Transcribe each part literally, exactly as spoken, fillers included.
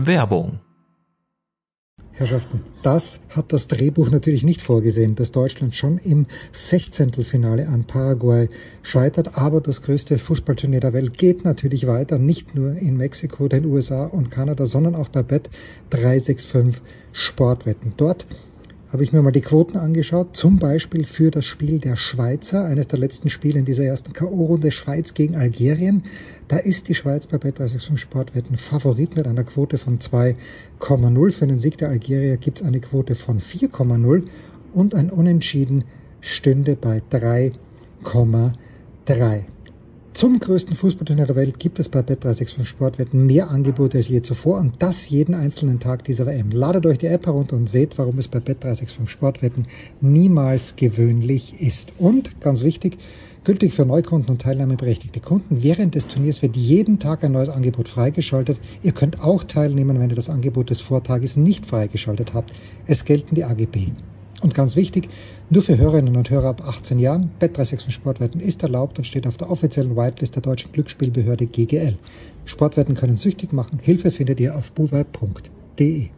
Werbung. Herrschaften, das hat das Drehbuch natürlich nicht vorgesehen, dass Deutschland schon im Sechzehntelfinale an Paraguay scheitert, aber das größte Fußballturnier der Welt geht natürlich weiter, nicht nur in Mexiko, den U S A und Kanada, sondern auch bei Bet drei sechs fünf Sportwetten. Dort habe ich mir mal die Quoten angeschaut, zum Beispiel für das Spiel der Schweizer, eines der letzten Spiele in dieser ersten K O-Runde, Schweiz gegen Algerien. Da ist die Schweiz bei Bet drei sechs fünf Sportwetten Favorit mit einer Quote von zwei Komma null. Für den Sieg der Algerier gibt es eine Quote von vier Komma null und ein Unentschieden stünde bei drei Komma drei. Zum größten Fußballturnier der Welt gibt es bei Bet drei sechs fünf Sportwetten mehr Angebote als je zuvor und das jeden einzelnen Tag dieser W M. Ladet euch die App herunter und seht, warum es bei Bet drei sechs fünf Sportwetten niemals gewöhnlich ist. Und, ganz wichtig, gültig für Neukunden und teilnahmeberechtigte Kunden, während des Turniers wird jeden Tag ein neues Angebot freigeschaltet. Ihr könnt auch teilnehmen, wenn ihr das Angebot des Vortages nicht freigeschaltet habt. Es gelten die A G B. Und ganz wichtig, nur für Hörerinnen und Hörer ab achtzehn Jahren, Bet drei sechs fünf Sportwetten ist erlaubt und steht auf der offiziellen Whitelist der deutschen Glücksspielbehörde G G L. Sportwetten können süchtig machen. Hilfe findet ihr auf buwei punkt de.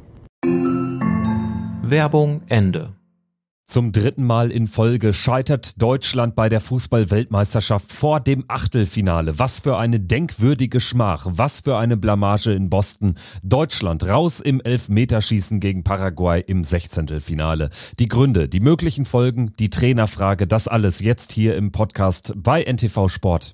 Werbung Ende. Zum dritten Mal in Folge scheitert Deutschland bei der Fußball-Weltmeisterschaft vor dem Achtelfinale. Was für eine denkwürdige Schmach, was für eine Blamage in Boston. Deutschland raus im Elfmeterschießen gegen Paraguay im Sechzehntelfinale. Die Gründe, die möglichen Folgen, die Trainerfrage, das alles jetzt hier im Podcast bei N T V Sport.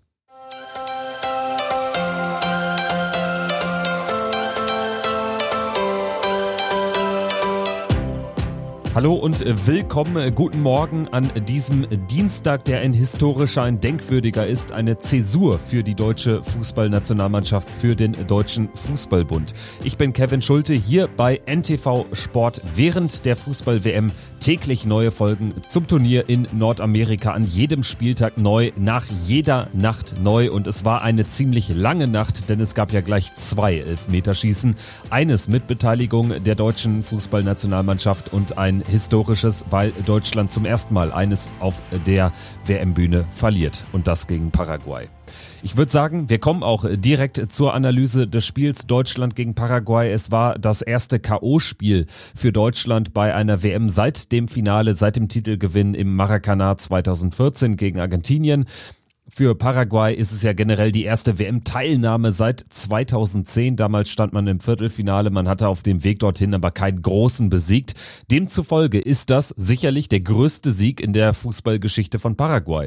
Hallo und willkommen, guten Morgen an diesem Dienstag, der ein historischer, ein denkwürdiger ist, eine Zäsur für die deutsche Fußballnationalmannschaft, für den Deutschen Fußballbund. Ich bin Kevin Schulte, hier bei N T V Sport während der Fußball-W M. Täglich neue Folgen zum Turnier in Nordamerika, an jedem Spieltag neu, nach jeder Nacht neu und es war eine ziemlich lange Nacht, denn es gab ja gleich zwei Elfmeterschießen. Eines mit Beteiligung der deutschen Fußballnationalmannschaft und ein historisches, weil Deutschland zum ersten Mal eines auf der W M-Bühne verliert und das gegen Paraguay. Ich würde sagen, wir kommen auch direkt zur Analyse des Spiels Deutschland gegen Paraguay. Es war das erste K O-Spiel für Deutschland bei einer W M seit dem Finale, seit dem Titelgewinn im Maracanã zweitausendvierzehn gegen Argentinien. Für Paraguay ist es ja generell die erste W M-Teilnahme seit zweitausendzehn. Damals stand man im Viertelfinale, man hatte auf dem Weg dorthin aber keinen großen besiegt. Demzufolge ist das sicherlich der größte Sieg in der Fußballgeschichte von Paraguay.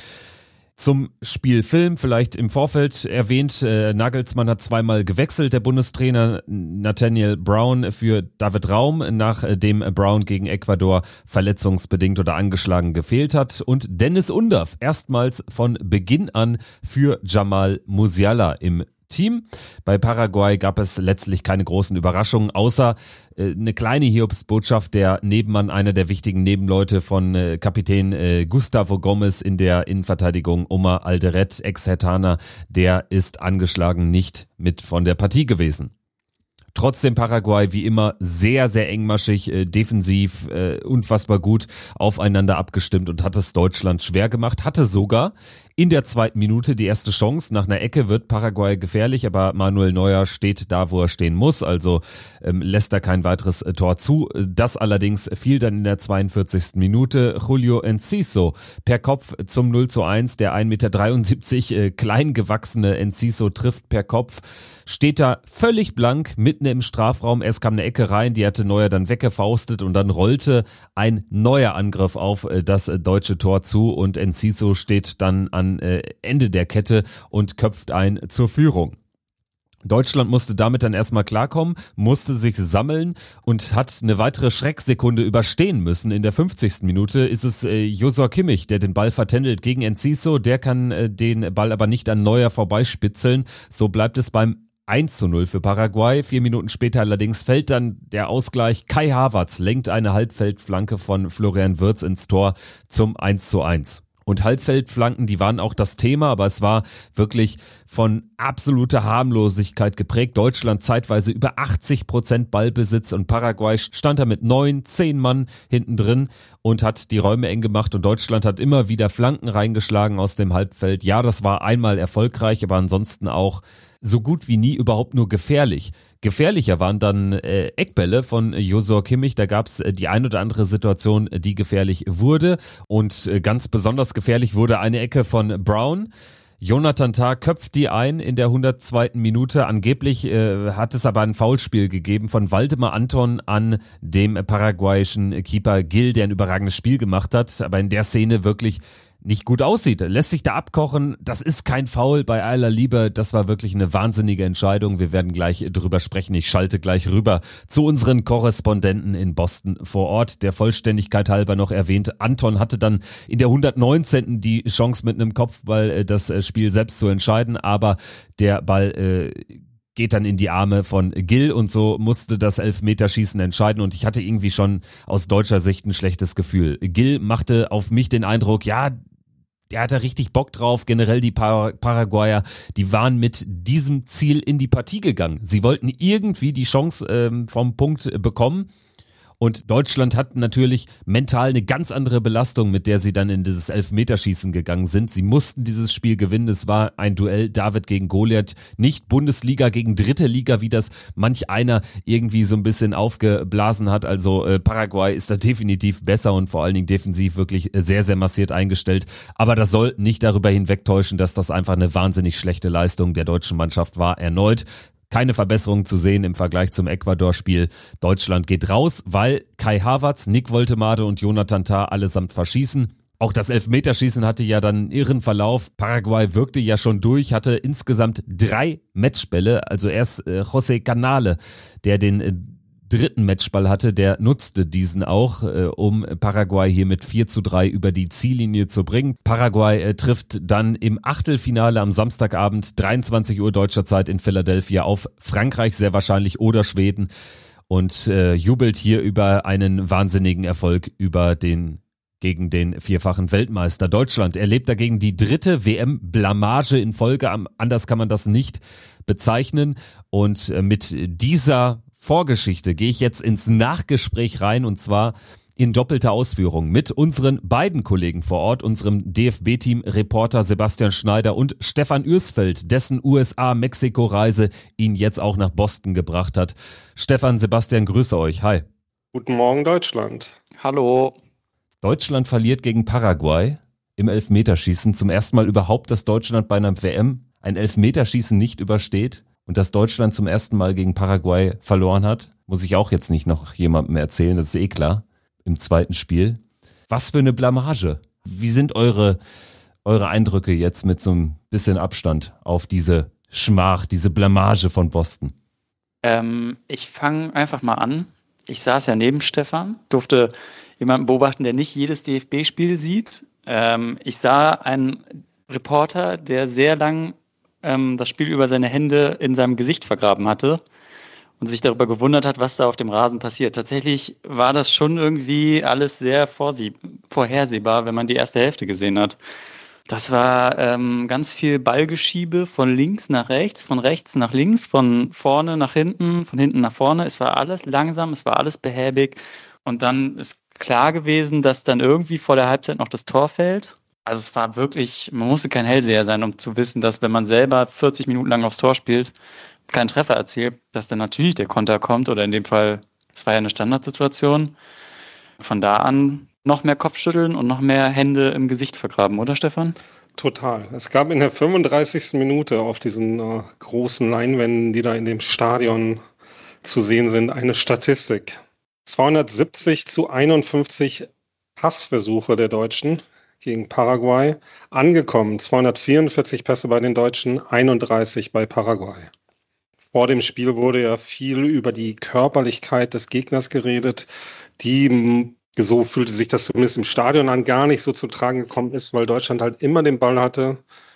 Zum Spielfilm vielleicht im Vorfeld erwähnt, äh, Nagelsmann hat zweimal gewechselt, der Bundestrainer Nathaniel Brown für David Raum, nachdem Brown gegen Ecuador verletzungsbedingt oder angeschlagen gefehlt hat, und Dennis Undav erstmals von Beginn an für Jamal Musiala im Team. Bei Paraguay gab es letztlich keine großen Überraschungen, außer äh, eine kleine Hiobsbotschaft. Der Nebenmann, einer der wichtigen Nebenleute von äh, Kapitän äh, Gustavo Gomes in der Innenverteidigung, Omar Alderet, Ex-Hertaner, der ist angeschlagen nicht mit von der Partie gewesen. Trotzdem Paraguay wie immer sehr, sehr engmaschig, äh, defensiv, äh, unfassbar gut aufeinander abgestimmt und hat es Deutschland schwer gemacht, hatte sogar in der zweiten Minute die erste Chance. Nach einer Ecke wird Paraguay gefährlich, aber Manuel Neuer steht da, wo er stehen muss, also ähm, lässt er kein weiteres äh, Tor zu. Das allerdings fiel dann in der zweiundvierzigsten Minute. Julio Enciso per Kopf zum null zu eins, der ein Meter dreiundsiebzig äh, klein gewachsene Enciso trifft per Kopf. Steht da völlig blank, mitten im Strafraum. Erst kam eine Ecke rein, die hatte Neuer dann weggefaustet und dann rollte ein neuer Angriff auf das deutsche Tor zu und Enciso steht dann an Ende der Kette und köpft ein zur Führung. Deutschland musste damit dann erstmal klarkommen, musste sich sammeln und hat eine weitere Schrecksekunde überstehen müssen. In der fünfzigsten Minute ist es äh, Joshua Kimmich, der den Ball vertändelt gegen Enciso. Der kann äh, den Ball aber nicht an Neuer vorbeispitzeln. So bleibt es beim eins zu null für Paraguay. Vier Minuten später allerdings fällt dann der Ausgleich. Kai Havertz lenkt eine Halbfeldflanke von Florian Wirtz ins Tor zum eins zu eins. Und Halbfeldflanken, die waren auch das Thema, aber es war wirklich von absoluter Harmlosigkeit geprägt. Deutschland zeitweise über achtzig Prozent Ballbesitz und Paraguay stand da mit neun, zehn Mann hinten drin und hat die Räume eng gemacht und Deutschland hat immer wieder Flanken reingeschlagen aus dem Halbfeld. Ja, das war einmal erfolgreich, aber ansonsten auch so gut wie nie überhaupt nur gefährlich. Gefährlicher waren dann äh, Eckbälle von Joshua Kimmich. Da gab es äh, die ein oder andere Situation, die gefährlich wurde. Und äh, ganz besonders gefährlich wurde eine Ecke von Brown. Jonathan Tah köpft die ein in der hundertzweiten Minute. Angeblich äh, hat es aber ein Foulspiel gegeben von Waldemar Anton an dem paraguayischen Keeper Gil, der ein überragendes Spiel gemacht hat, aber in der Szene wirklich nicht gut aussieht. Lässt sich da abkochen. Das ist kein Foul bei aller Liebe. Das war wirklich eine wahnsinnige Entscheidung. Wir werden gleich drüber sprechen. Ich schalte gleich rüber zu unseren Korrespondenten in Boston vor Ort. Der Vollständigkeit halber noch erwähnt, Anton hatte dann in der hundertneunzehnten die Chance mit einem Kopfball das Spiel selbst zu entscheiden, aber der Ball äh, geht dann in die Arme von Gil und so musste das Elfmeterschießen entscheiden und ich hatte irgendwie schon aus deutscher Sicht ein schlechtes Gefühl. Gil machte auf mich den Eindruck, ja, der hatte richtig Bock drauf. Generell die Par- Paraguayer, die waren mit diesem Ziel in die Partie gegangen. Sie wollten irgendwie die Chance ähm, vom Punkt bekommen. Und Deutschland hat natürlich mental eine ganz andere Belastung, mit der sie dann in dieses Elfmeterschießen gegangen sind. Sie mussten dieses Spiel gewinnen. Es war ein Duell David gegen Goliath, nicht Bundesliga gegen dritte Liga, wie das manch einer irgendwie so ein bisschen aufgeblasen hat. Also äh, Paraguay ist da definitiv besser und vor allen Dingen defensiv wirklich sehr, sehr massiert eingestellt. Aber das soll nicht darüber hinwegtäuschen, dass das einfach eine wahnsinnig schlechte Leistung der deutschen Mannschaft war. Erneut keine Verbesserung zu sehen im Vergleich zum Ecuador-Spiel. Deutschland geht raus, weil Kai Havertz, Nick Woltemade und Jonathan Tah allesamt verschießen. Auch das Elfmeterschießen hatte ja dann einen irren Verlauf. Paraguay wirkte ja schon durch, hatte insgesamt drei Matchbälle. Also erst äh, José Canale, der den äh, dritten Matchball hatte, der nutzte diesen auch, äh, um Paraguay hier mit vier zu drei über die Ziellinie zu bringen. Paraguay äh, trifft dann im Achtelfinale am Samstagabend, dreiundzwanzig Uhr deutscher Zeit in Philadelphia auf Frankreich sehr wahrscheinlich oder Schweden und äh, jubelt hier über einen wahnsinnigen Erfolg über den gegen den vierfachen Weltmeister. Deutschland erlebt dagegen die dritte W M-Blamage in Folge. Anders kann man das nicht bezeichnen. Und äh, mit dieser Vorgeschichte gehe ich jetzt ins Nachgespräch rein und zwar in doppelter Ausführung mit unseren beiden Kollegen vor Ort, unserem D F B-Team-Reporter Sebastian Schneider und Stefan Ürsfeld, dessen U S A-Mexiko-Reise ihn jetzt auch nach Boston gebracht hat. Stefan, Sebastian, grüße euch. Hi. Guten Morgen, Deutschland. Hallo. Deutschland verliert gegen Paraguay im Elfmeterschießen. Zum ersten Mal überhaupt, dass Deutschland bei einer W M ein Elfmeterschießen nicht übersteht. Und dass Deutschland zum ersten Mal gegen Paraguay verloren hat, muss ich auch jetzt nicht noch jemandem erzählen, das ist eh klar, im zweiten Spiel. Was für eine Blamage. Wie sind eure, eure Eindrücke jetzt mit so ein bisschen Abstand auf diese Schmach, diese Blamage von Boston? Ähm, ich fange einfach mal an. Ich saß ja neben Stefan, durfte jemanden beobachten, der nicht jedes D F B-Spiel sieht. Ähm, ich sah einen Reporter, der sehr lang das Spiel über seine Hände in seinem Gesicht vergraben hatte und sich darüber gewundert hat, was da auf dem Rasen passiert. Tatsächlich war das schon irgendwie alles sehr vorhersehbar, wenn man die erste Hälfte gesehen hat. Das war ähm, ganz viel Ballgeschiebe von links nach rechts, von rechts nach links, von vorne nach hinten, von hinten nach vorne. Es war alles langsam, es war alles behäbig und dann ist klar gewesen, dass dann irgendwie vor der Halbzeit noch das Tor fällt. Also es war wirklich, man musste kein Hellseher sein, um zu wissen, dass wenn man selber vierzig Minuten lang aufs Tor spielt, keinen Treffer erzielt, dass dann natürlich der Konter kommt oder in dem Fall, es war ja eine Standardsituation. Von da an noch mehr Kopfschütteln und noch mehr Hände im Gesicht vergraben, oder Stefan? Total. Es gab in der fünfunddreißigsten Minute auf diesen äh, großen Leinwänden, die da in dem Stadion zu sehen sind, eine Statistik. zweihundertsiebzig zu einundfünfzig Passversuche der Deutschen gegen Paraguay, angekommen, zweihundertvierundvierzig Pässe bei den Deutschen, einunddreißig bei Paraguay. Vor dem Spiel wurde ja viel über die Körperlichkeit des Gegners geredet, die, so fühlte sich das zumindest im Stadion an, gar nicht so zum Tragen gekommen ist, weil Deutschland halt immer den Ball hatte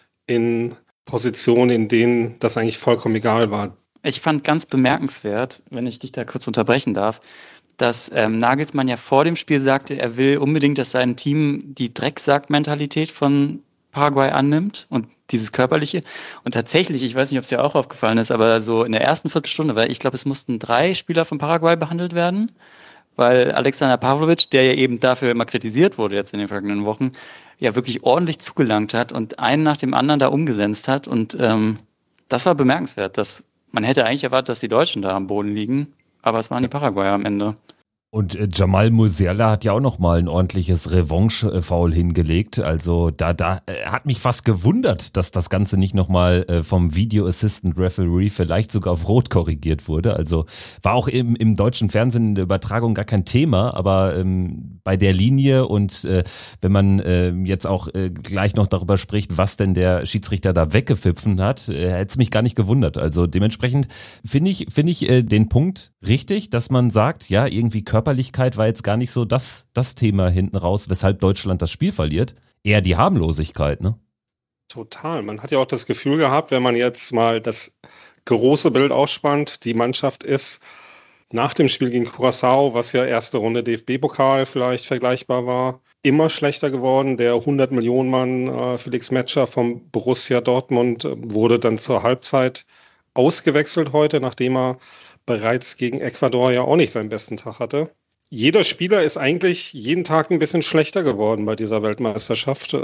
in Positionen, in denen das eigentlich vollkommen egal war. Ich fand ganz bemerkenswert, wenn ich dich da kurz unterbrechen darf, dass ähm, Nagelsmann ja vor dem Spiel sagte, er will unbedingt, dass sein Team die Drecksack-Mentalität von Paraguay annimmt und dieses Körperliche. Und tatsächlich, ich weiß nicht, ob es dir auch aufgefallen ist, aber so in der ersten Viertelstunde, weil ich glaube, es mussten drei Spieler von Paraguay behandelt werden, weil Alexander Pavlovic, der ja eben dafür immer kritisiert wurde jetzt in den vergangenen Wochen, ja wirklich ordentlich zugelangt hat und einen nach dem anderen da umgesetzt hat und ähm, das war bemerkenswert. Dass, man hätte eigentlich erwartet, dass die Deutschen da am Boden liegen, aber es waren die Paraguayer am Ende. Und äh, Jamal Musiala hat ja auch noch mal ein ordentliches Revanche-Foul hingelegt. Also da, da äh, hat mich fast gewundert, dass das Ganze nicht noch mal äh, vom Video Assistant Referee vielleicht sogar auf Rot korrigiert wurde. Also war auch im, im deutschen Fernsehen in der Übertragung gar kein Thema, aber ähm, bei der Linie und äh, wenn man äh, jetzt auch äh, gleich noch darüber spricht, was denn der Schiedsrichter da weggepfiffen hat, äh, hätte es mich gar nicht gewundert. Also dementsprechend finde ich, finde ich äh, den Punkt richtig, dass man sagt, ja, irgendwie Körper Körperlichkeit war jetzt gar nicht so das, das Thema hinten raus, weshalb Deutschland das Spiel verliert. Eher die Harmlosigkeit, ne? Total. Man hat ja auch das Gefühl gehabt, wenn man jetzt mal das große Bild ausspannt, die Mannschaft ist nach dem Spiel gegen Curaçao, was ja erste Runde D F B-Pokal vielleicht vergleichbar war, immer schlechter geworden. Der hundert Millionen Mann äh, Felix Metscher vom Borussia Dortmund äh, wurde dann zur Halbzeit ausgewechselt heute, nachdem er bereits gegen Ecuador ja auch nicht seinen besten Tag hatte. Jeder Spieler ist eigentlich jeden Tag ein bisschen schlechter geworden bei dieser Weltmeisterschaft.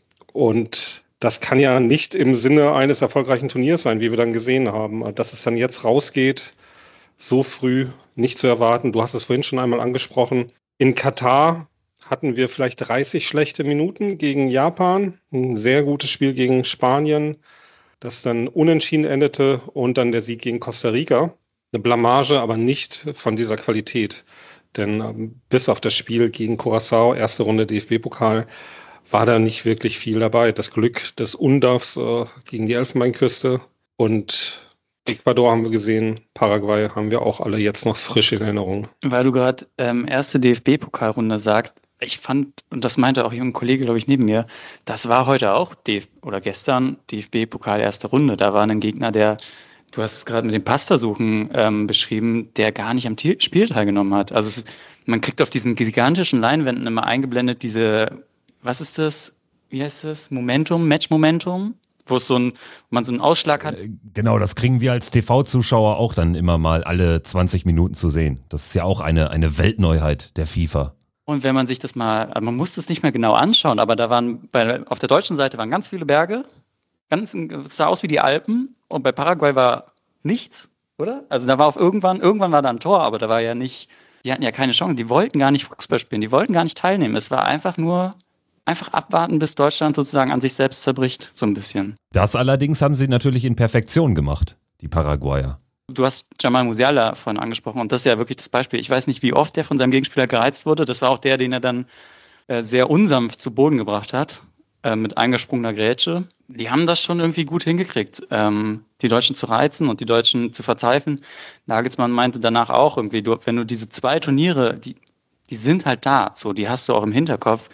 Und das kann ja nicht im Sinne eines erfolgreichen Turniers sein, wie wir dann gesehen haben. Dass es dann jetzt rausgeht, so früh nicht zu erwarten. Du hast es vorhin schon einmal angesprochen. In Katar hatten wir vielleicht dreißig schlechte Minuten gegen Japan. Ein sehr gutes Spiel gegen Spanien, das dann unentschieden endete. Und dann der Sieg gegen Costa Rica. Eine Blamage, aber nicht von dieser Qualität. Denn ähm, bis auf das Spiel gegen Curaçao, erste Runde D F B-Pokal, war da nicht wirklich viel dabei. Das Glück des Undafs äh, gegen die Elfenbeinküste und Ecuador haben wir gesehen, Paraguay haben wir auch alle jetzt noch frisch in Erinnerung. Weil du gerade ähm, erste D F B-Pokalrunde sagst, ich fand, und das meinte auch ein Kollege, glaube ich, neben mir, das war heute auch, D F oder gestern, D F B-Pokal erste Runde. Da war ein Gegner, der Du hast es gerade mit den Passversuchen ähm, beschrieben, der gar nicht am T- Spiel teilgenommen hat. Also es, man kriegt auf diesen gigantischen Leinwänden immer eingeblendet diese, was ist das? Wie heißt das? Momentum, Match-Momentum, wo es so ein, wo man so einen Ausschlag hat. Genau, das kriegen wir als T V-Zuschauer auch dann immer mal alle zwanzig Minuten zu sehen. Das ist ja auch eine, eine Weltneuheit der FIFA. Und wenn man sich das mal, man muss das nicht mehr genau anschauen, aber da waren, bei, auf der deutschen Seite waren ganz viele Berge. Ganz, es sah aus wie die Alpen und bei Paraguay war nichts, oder? Also da war auf irgendwann, irgendwann war da ein Tor, aber da war ja nicht, die hatten ja keine Chance, die wollten gar nicht Fußball spielen, die wollten gar nicht teilnehmen. Es war einfach nur, einfach abwarten, bis Deutschland sozusagen an sich selbst zerbricht, so ein bisschen. Das allerdings haben sie natürlich in Perfektion gemacht, die Paraguayer. Du hast Jamal Musiala vorhin angesprochen und das ist ja wirklich das Beispiel. Ich weiß nicht, wie oft der von seinem Gegenspieler gereizt wurde. Das war auch der, den er dann äh, sehr unsanft zu Boden gebracht hat. Mit eingesprungener Grätsche. Die haben das schon irgendwie gut hingekriegt, ähm, die Deutschen zu reizen und die Deutschen zu verzweifeln. Nagelsmann meinte danach auch irgendwie, du, wenn du diese zwei Turniere, die, die sind halt da, so, die hast du auch im Hinterkopf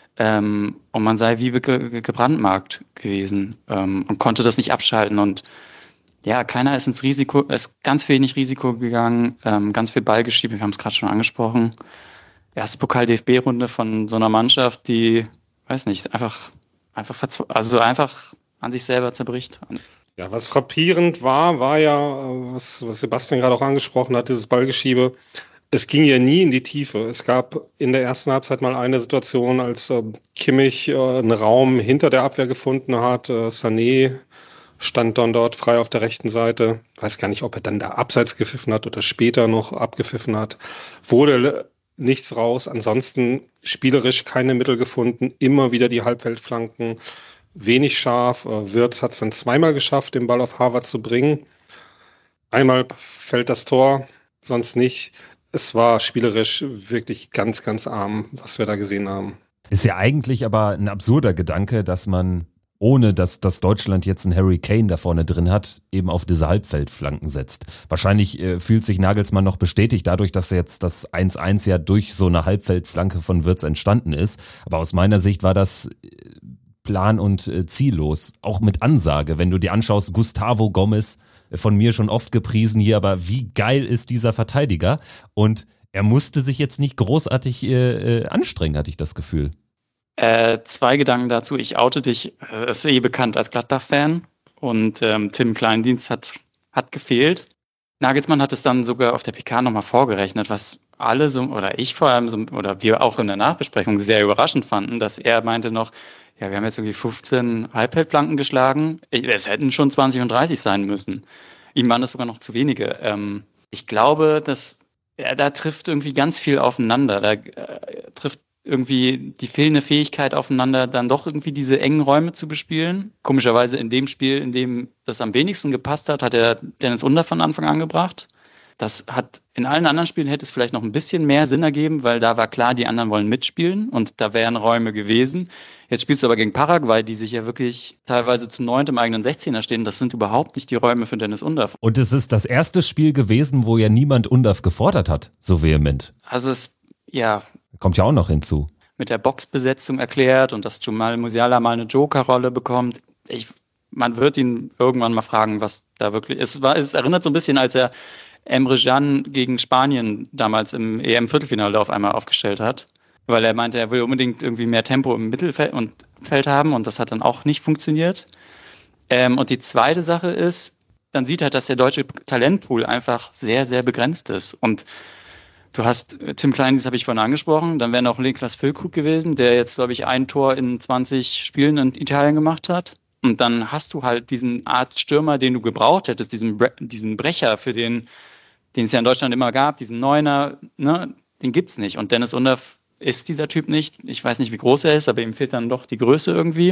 ähm, und man sei wie ge- gebrandmarkt gewesen ähm, und konnte das nicht abschalten und ja, keiner ist ins Risiko, ist ganz wenig Risiko gegangen, ähm, ganz viel Ball geschieben, wir haben es gerade schon angesprochen. Erste Pokal-D F B-Runde von so einer Mannschaft, die weiß nicht, einfach, einfach, also einfach an sich selber zerbricht. Ja, was frappierend war, war ja, was, was Sebastian gerade auch angesprochen hat, dieses Ballgeschiebe. Es ging ja nie in die Tiefe. Es gab in der ersten Halbzeit mal eine Situation, als äh, Kimmich äh, einen Raum hinter der Abwehr gefunden hat. Äh, Sané stand dann dort frei auf der rechten Seite. Weiß gar nicht, ob er dann da abseits gepfiffen hat oder später noch abgepfiffen hat. Wurde nichts raus. Ansonsten spielerisch keine Mittel gefunden. Immer wieder die Halbfeldflanken. Wenig scharf. Wirtz hat es dann zweimal geschafft, den Ball auf Harvard zu bringen. Einmal fällt das Tor, sonst nicht. Es war spielerisch wirklich ganz, ganz arm, was wir da gesehen haben. Ist ja eigentlich aber ein absurder Gedanke, dass man, ohne dass, dass Deutschland jetzt einen Harry Kane da vorne drin hat, eben auf diese Halbfeldflanken setzt. Wahrscheinlich äh, fühlt sich Nagelsmann noch bestätigt dadurch, dass jetzt das eins eins ja durch so eine Halbfeldflanke von Wirtz entstanden ist. Aber aus meiner Sicht war das plan- und äh, ziellos. Auch mit Ansage, wenn du dir anschaust, Gustavo Gomez, äh, von mir schon oft gepriesen hier, aber wie geil ist dieser Verteidiger? Und er musste sich jetzt nicht großartig äh, äh, anstrengen, hatte ich das Gefühl. Äh, zwei Gedanken dazu. Ich oute dich, äh, ist eh bekannt als Gladbach-Fan und ähm, Tim Kleindienst hat, hat gefehlt. Nagelsmann hat es dann sogar auf der P K nochmal vorgerechnet, was alle so, oder ich vor allem, so, oder wir auch in der Nachbesprechung sehr überraschend fanden, dass er meinte noch, ja, wir haben jetzt irgendwie fünfzehn Halbfeldflanken geschlagen. Es hätten schon zwanzig und dreißig sein müssen. Ihm waren das sogar noch zu wenige. Ähm, ich glaube, dass ja, da trifft irgendwie ganz viel aufeinander. Da äh, trifft irgendwie die fehlende Fähigkeit aufeinander, dann doch irgendwie diese engen Räume zu bespielen. Komischerweise in dem Spiel, in dem das am wenigsten gepasst hat, hat er Dennis Undaff von Anfang an gebracht. Das hat in allen anderen Spielen hätte es vielleicht noch ein bisschen mehr Sinn ergeben, weil da war klar, die anderen wollen mitspielen und da wären Räume gewesen. Jetzt spielst du aber gegen Paraguay, die sich ja wirklich teilweise zu neunt im eigenen sechzehner stehen. Das sind überhaupt nicht die Räume für Dennis Undaff. Und es ist das erste Spiel gewesen, wo ja niemand Undaff gefordert hat, so vehement. Also es, ja. Kommt ja auch noch hinzu. Mit der Boxbesetzung erklärt und dass Jamal Musiala mal eine Joker-Rolle bekommt. Ich, man wird ihn irgendwann mal fragen, was da wirklich ist. Es, war, es erinnert so ein bisschen, als er Emre Can gegen Spanien damals im E M-Viertelfinale auf einmal aufgestellt hat, weil er meinte, er will unbedingt irgendwie mehr Tempo im Mittelfeld und Feld haben und das hat dann auch nicht funktioniert. Ähm, und die zweite Sache ist, dann sieht halt, dass der deutsche Talentpool einfach sehr, sehr begrenzt ist. Und du hast Tim Klein, das habe ich vorhin angesprochen, dann wäre noch Niklas Füllkrug gewesen, der jetzt, glaube ich, ein Tor in zwanzig Spielen in Italien gemacht hat. Und dann hast du halt diesen Art Stürmer, den du gebraucht hättest, diesen, Bre- diesen Brecher, für den, den es ja in Deutschland immer gab, diesen Neuner, ne, den gibt's nicht. Und Dennis Undaff ist dieser Typ nicht. Ich weiß nicht, wie groß er ist, aber ihm fehlt dann doch die Größe irgendwie.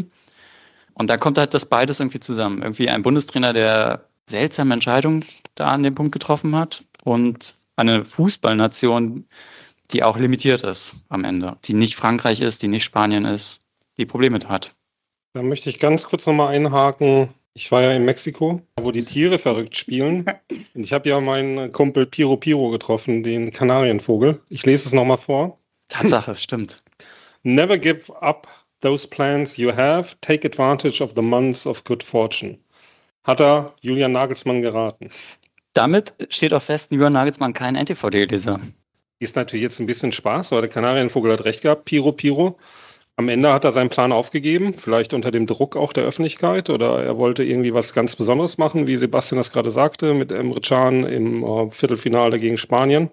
Und da kommt halt das beides irgendwie zusammen. Irgendwie ein Bundestrainer, der seltsame Entscheidungen da an dem Punkt getroffen hat und eine Fußballnation, die auch limitiert ist am Ende. Die nicht Frankreich ist, die nicht Spanien ist, die Probleme hat. Da möchte ich ganz kurz nochmal einhaken. Ich war ja in Mexiko, wo die Tiere verrückt spielen. Und ich habe ja meinen Kumpel Piro Piro getroffen, den Kanarienvogel. Ich lese es nochmal vor. Tatsache, stimmt. Never give up those plans you have. Take advantage of the months of good fortune. Hat er Julian Nagelsmann geraten. Damit steht auch fest, Julian Nagelsmann kein N T V D-Leser. Ist natürlich jetzt ein bisschen Spaß, aber der Kanarienvogel hat recht gehabt, Piro Piro. Am Ende hat er seinen Plan aufgegeben, vielleicht unter dem Druck auch der Öffentlichkeit, oder er wollte irgendwie was ganz Besonderes machen, wie Sebastian das gerade sagte, mit Emre Can im äh, Viertelfinale gegen Spanien.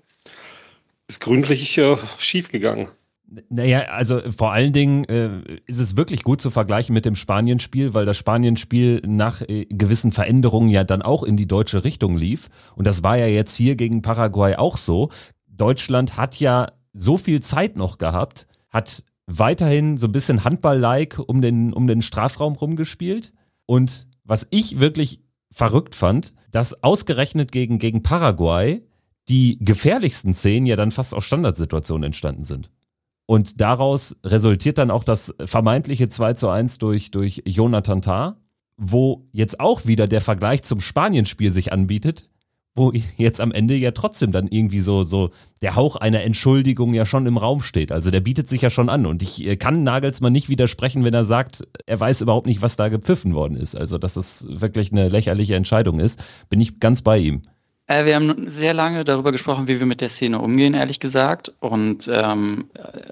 Ist gründlich äh, schiefgegangen. Naja, also vor allen Dingen äh, ist es wirklich gut zu vergleichen mit dem Spanien-Spiel, weil das Spanien-Spiel nach äh, gewissen Veränderungen ja dann auch in die deutsche Richtung lief. Und das war ja jetzt hier gegen Paraguay auch so. Deutschland hat ja so viel Zeit noch gehabt, hat weiterhin so ein bisschen Handball-like um den, um den Strafraum rumgespielt. Und was ich wirklich verrückt fand, dass ausgerechnet gegen, gegen Paraguay die gefährlichsten Szenen ja dann fast aus Standardsituationen entstanden sind. Und daraus resultiert dann auch das vermeintliche zwei zu eins durch, durch Jonathan Tah, wo jetzt auch wieder der Vergleich zum Spanien-Spiel sich anbietet, wo jetzt am Ende ja trotzdem dann irgendwie so, so der Hauch einer Entschuldigung ja schon im Raum steht. Also der bietet sich ja schon an und ich kann Nagelsmann nicht widersprechen, wenn er sagt, er weiß überhaupt nicht, was da gepfiffen worden ist. Also dass das wirklich eine lächerliche Entscheidung ist, bin ich ganz bei ihm. Äh, wir haben sehr lange darüber gesprochen, wie wir mit der Szene umgehen, ehrlich gesagt. Und ähm,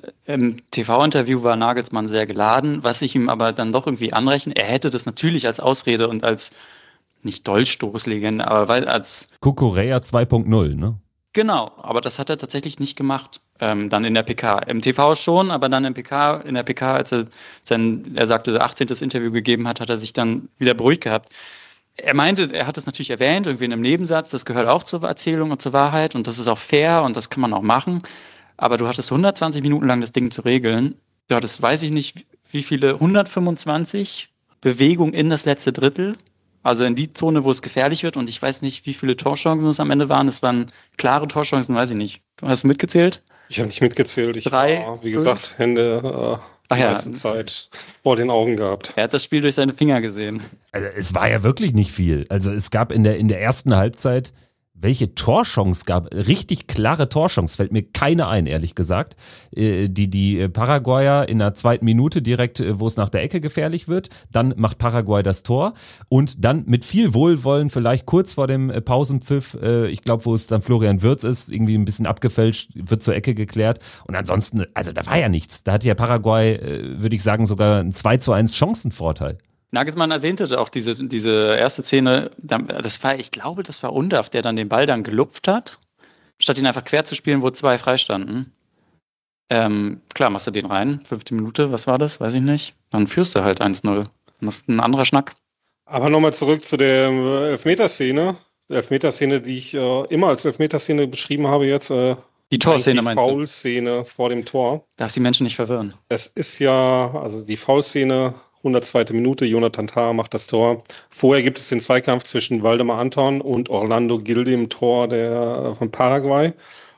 im T V-Interview war Nagelsmann sehr geladen, was ich ihm aber dann doch irgendwie anrechne. Er hätte das natürlich als Ausrede und als nicht Dolchstoßlegende, aber weil als Kukureya zwei Punkt null, ne? Genau, aber das hat er tatsächlich nicht gemacht, ähm, dann in der P K. Im T V schon, aber dann im P K, in der P K, als er sein, er sagte, achtzehntes Interview gegeben hat, hat er sich dann wieder beruhigt gehabt. Er meinte, er hat es natürlich erwähnt, irgendwie in einem Nebensatz, das gehört auch zur Erzählung und zur Wahrheit und das ist auch fair und das kann man auch machen, aber du hattest hundertzwanzig Minuten lang das Ding zu regeln. Du hattest, weiß ich nicht, wie viele, hundertfünfundzwanzig Bewegungen in das letzte Drittel. Also in die Zone, wo es gefährlich wird und ich weiß nicht, wie viele Torchancen es am Ende waren. Es waren klare Torchancen, weiß ich nicht. Du hast mitgezählt? Ich habe nicht mitgezählt. Ich Drei, war, wie gesagt, Hände äh, die ja. meiste Zeit vor den Augen gehabt. Er hat das Spiel durch seine Finger gesehen. Also es war ja wirklich nicht viel. Also es gab in der, in der ersten Halbzeit, welche Torchance gab, richtig klare Torchance, fällt mir keine ein, ehrlich gesagt. Die, die Paraguayer in der zweiten Minute direkt, wo es nach der Ecke gefährlich wird, dann macht Paraguay das Tor und dann mit viel Wohlwollen, vielleicht kurz vor dem Pausenpfiff, ich glaube, wo es dann Florian Wirtz ist, irgendwie ein bisschen abgefälscht, wird zur Ecke geklärt und ansonsten, also da war ja nichts. Da hatte ja Paraguay, würde ich sagen, sogar ein zwei zu eins Chancenvorteil. Nagelsmann erwähnte auch diese, diese erste Szene, das war, ich glaube, das war Undaff, der dann den Ball dann gelupft hat, statt ihn einfach quer zu spielen, wo zwei freistanden. Ähm, klar, machst du den rein, fünfte Minute, was war das? Weiß ich nicht. Dann führst du halt eins null. Das ist ein anderer Schnack. Aber nochmal zurück zu der Elfmeterszene. Die Elfmeterszene, die ich äh, immer als Elfmeterszene beschrieben habe jetzt. Äh, die Torszene meinst du? Die Foulszene vor dem Tor. Darf die Menschen nicht verwirren. Es ist ja, also die Foulszene, hundertzweite Minute, Jonathan Tah macht das Tor. Vorher gibt es den Zweikampf zwischen Waldemar Anton und Orlando Gilde im Tor der, von Paraguay.